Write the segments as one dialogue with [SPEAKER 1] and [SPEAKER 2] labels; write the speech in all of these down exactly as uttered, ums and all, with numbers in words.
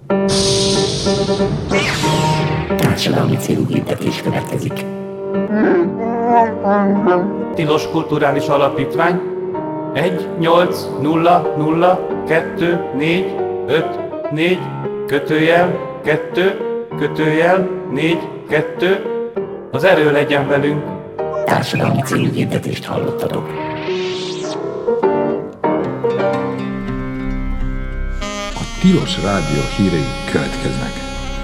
[SPEAKER 1] Társadalmi célú hirdetés következik.
[SPEAKER 2] Tilos Kulturális Alapítvány egy nyolc nulla nulla kettő négy öt négy kötőjel kettő kötőjel négy kettő. Az erő legyen velünk.
[SPEAKER 1] Társadalmi célú hirdetést hallottatok.
[SPEAKER 3] A Tilos Rádió hírei következnek.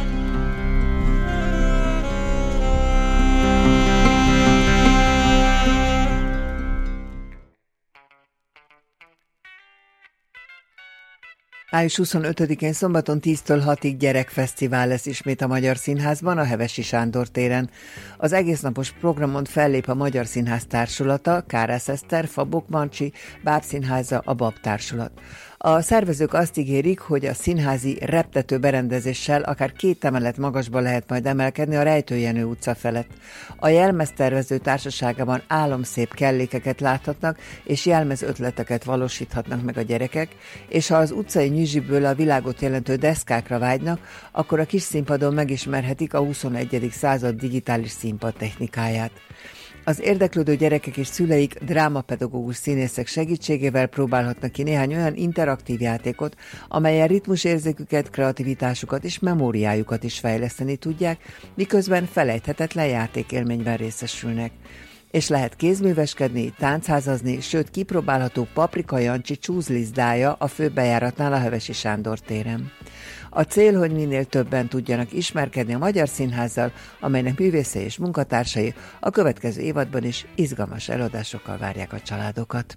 [SPEAKER 4] május huszonötödikén szombaton tíztől hatig gyerekfesztivál lesz ismét a Magyar Színházban, a Hevesi Sándor téren. Az egésznapos programon fellép a Magyar Színház Társulata, Kárász Eszter, Fabok Mancsi, Bábszínháza, a Bab Társulat. A szervezők azt ígérik, hogy a színházi reptető berendezéssel akár két emelet magasba lehet majd emelkedni a Rejtőjenő utca felett. A jelmeztervező társaságában álomszép kellékeket láthatnak, és jelmez ötleteket valósíthatnak meg a gyerekek, és ha az utcai nyüzsiből a világot jelentő deszkákra vágynak, akkor a kis színpadon megismerhetik a huszonegyedik század digitális színpad technikáját. Az érdeklődő gyerekek és szüleik drámapedagógus színészek segítségével próbálhatnak ki néhány olyan interaktív játékot, amelyen ritmusérzéküket, kreativitásukat és memóriájukat is fejleszteni tudják, miközben felejthetetlen játékélményben részesülnek. És lehet kézműveskedni, táncházazni, sőt kipróbálható Paprika Jancsi csúzlizdája a főbejáratnál a Hevesi Sándor téren. A cél, hogy minél többen tudjanak ismerkedni a Magyar Színházzal, amelynek művészei és munkatársai a következő évadban is izgalmas előadásokkal várják a családokat.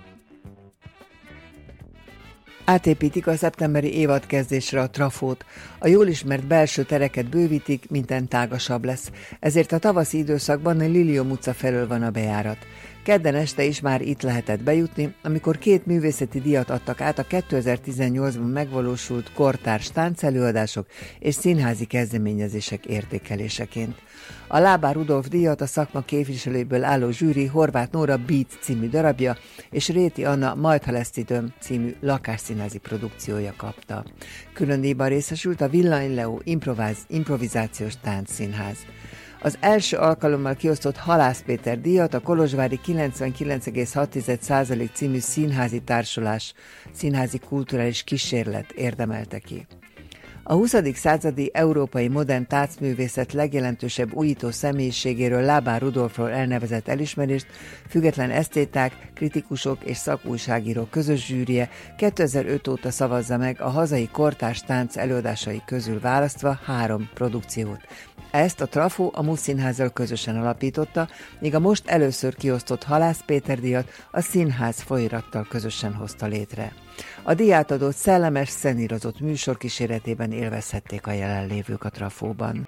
[SPEAKER 4] Átépítik a szeptemberi évadkezdésre a trafót. A jól ismert belső tereket bővítik, minden tágasabb lesz. Ezért a tavaszi időszakban a Lilium utca felől van a bejárat. Kedden este is már itt lehetett bejutni, amikor két művészeti díjat adtak át a kétezer-tizennyolcban megvalósult kortárs táncelőadások és színházi kezdeményezések értékeléseként. A Lábár Rudolf díjat a szakma képviselőiből álló zsűri Horváth Nóra Beat című darabja és Réti Anna Majd ha lesz időm című lakásszínházi produkciója kapta. Külön díjban részesült a Villany Leo improváz, improvizációs táncszínház. Az első alkalommal kiosztott Halász Péter díjat a kolozsvári kilencvenkilenc egész hat százalék című színházi társulás, színházi kulturális kísérlet érdemelte ki. A huszadik századi európai modern táncművészet legjelentősebb újító személyiségéről, Lábár Rudolfról elnevezett elismerést független esztéták, kritikusok és szakújságírók közös zsűrie kétezer-öt óta szavazza meg a hazai kortárs tánc előadásai közül választva három produkciót. Ezt a Trafó a Muszszínházzal közösen alapította, míg a most először kiosztott Halász Péter díjat a Színház folyóirattal közösen hozta létre. A díjátadót szellemes, szenírozott műsor kíséretében élvezhették a jelenlévők a Trafóban.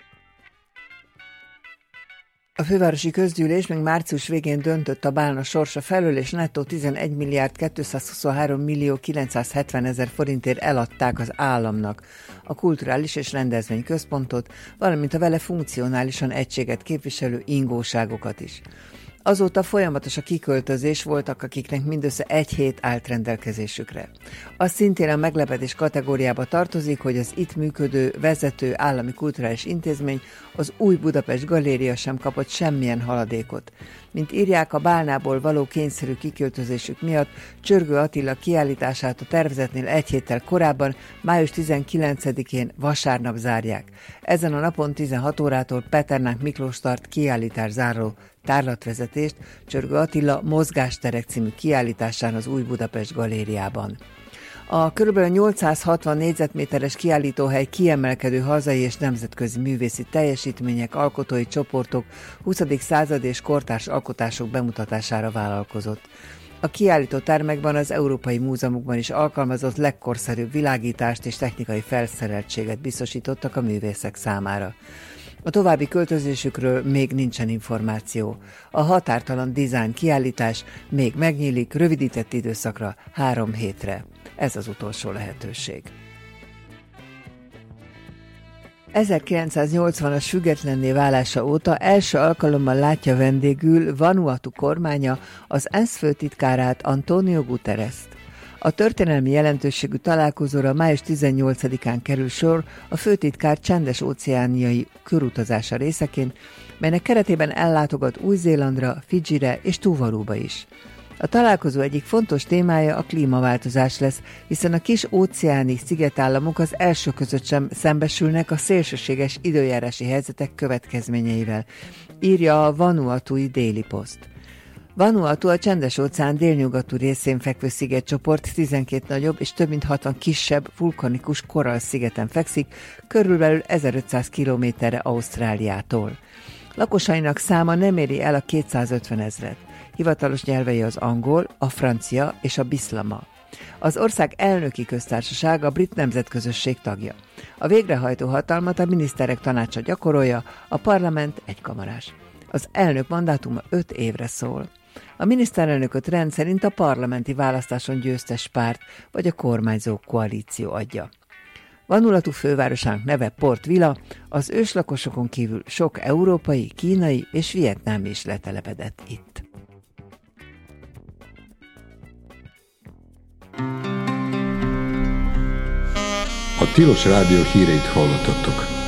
[SPEAKER 4] A fővárosi közgyűlés még március végén döntött a Bálna sorsa felől, és nettó tizenegy milliárd kétszázhuszonhárom millió kilencszázhetven ezer forintért eladták az államnak a kulturális és rendezvényközpontot, valamint a vele funkcionálisan egységet képviselő ingóságokat is. Azóta folyamatos a kiköltözés, voltak, akiknek mindössze egy hét állt rendelkezésükre. Az szintén a meglepetés kategóriába tartozik, hogy az itt működő, vezető állami kulturális intézmény, az Új Budapest Galéria sem kapott semmilyen haladékot. Mint írják, a Bálnából való kényszerű kiköltözésük miatt Csörgő Attila kiállítását a tervezetnél egy héttel korábban, május tizenkilencedikén vasárnap zárják. Ezen a napon tizenhat órától Peternák Miklós tart kiállítás záró tárlatvezetést Csörgő Attila Mozgásterek című kiállításán az Új Budapest Galériában. A kb. nyolcszázhatvan négyzetméteres kiállítóhely kiemelkedő hazai és nemzetközi művészi teljesítmények, alkotói csoportok, huszadik század és kortárs alkotások bemutatására vállalkozott. A kiállító termekben az európai múzeumokban is alkalmazott legkorszerűbb világítást és technikai felszereltséget biztosítottak a művészek számára. A további költözésükről még nincsen információ. A határtalan dizájn kiállítás még megnyílik rövidített időszakra, három hétre. Ez az utolsó lehetőség. ezerkilencszáznyolcvanas függetlenné válása óta első alkalommal látja vendégül Vanuatu kormánya az ENSZ főtitkárát, António Guterrest. A történelmi jelentőségű találkozóra május tizennyolcadikán kerül sor a főtitkár csendes-óceániai körutazása részeként, melynek keretében ellátogat Új-Zélandra, Fidzsire és Tuvaluba is. A találkozó egyik fontos témája a klímaváltozás lesz, hiszen a kis óceáni szigetállamok az első között sem szembesülnek a szélsőséges időjárási helyzetek következményeivel, írja a Vanuatui Daily Post. Vanuatu a Csendes-óceán délnyugati részén fekvő szigetcsoport tizenkét nagyobb és több mint hatvan kisebb vulkanikus korall-szigeten fekszik, körülbelül ezerötszáz kilométerre Ausztráliától. Lakosainak száma nem éri el a kétszázötven ezret. Hivatalos nyelvei az angol, a francia és a biszlama. Az ország elnöki köztársaság a brit nemzetközösség tagja. A végrehajtó hatalmat a miniszterek tanácsa gyakorolja, a parlament egykamarás. Az elnök mandátuma öt évre szól. A miniszterelnököt rendszerint a parlamenti választáson győztes párt vagy a kormányzó koalíció adja. Vanuatu fővárosának neve Port Vila, az őslakosokon kívül sok európai, kínai és vietnámi is letelepedett itt.
[SPEAKER 3] A Tilos Rádió híreit hallottatok.